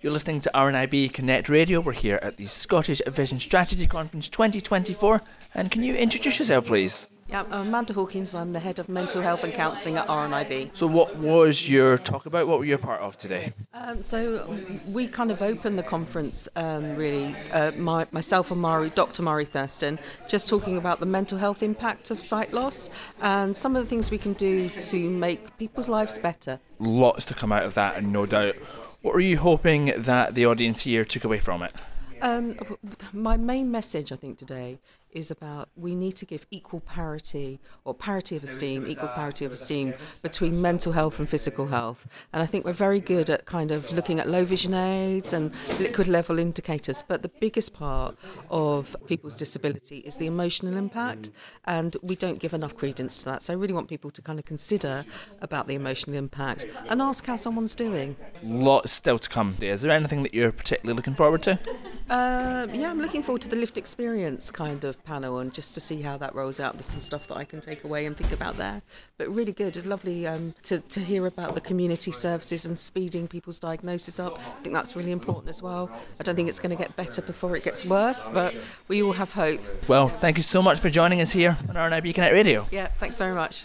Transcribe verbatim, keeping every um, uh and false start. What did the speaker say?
You're listening to R N I B Connect Radio. We're here at the Scottish Vision Strategy Conference twenty twenty-four. And can you introduce yourself, please? Yeah, I'm Amanda Hawkins. I'm the Head of Mental Health and Counselling at R N I B. So what was your talk about? What were you a part of today? Um, so we kind of opened the conference, um, really, uh, my, myself and Mari, Doctor Mari Thurston, just talking about the mental health impact of sight loss and some of the things we can do to make people's lives better. Lots to come out of that, and no doubt. What are you hoping that the audience here took away from it? Um, my main message, I think, today is about we need to give equal parity or parity of esteem, equal parity of esteem between mental health and physical health. And I think we're very good at kind of looking at low vision aids and liquid level indicators. But the biggest part of people's disability is the emotional impact, and we don't give enough credence to that. So I really want people to kind of consider about the emotional impact and ask how someone's doing. Lots still to come. Is there anything that you're particularly looking forward to? Um, yeah, I'm looking forward to the lived experience kind of panel and just to see how that rolls out. There's some stuff that I can take away and think about there. But really good. It's lovely um, to, to hear about the community services and speeding people's diagnosis up. I think that's really important as well. I don't think it's going to get better before it gets worse, but we all have hope. Well, thank you so much for joining us here on R N I B Connect Radio. Yeah, thanks very much.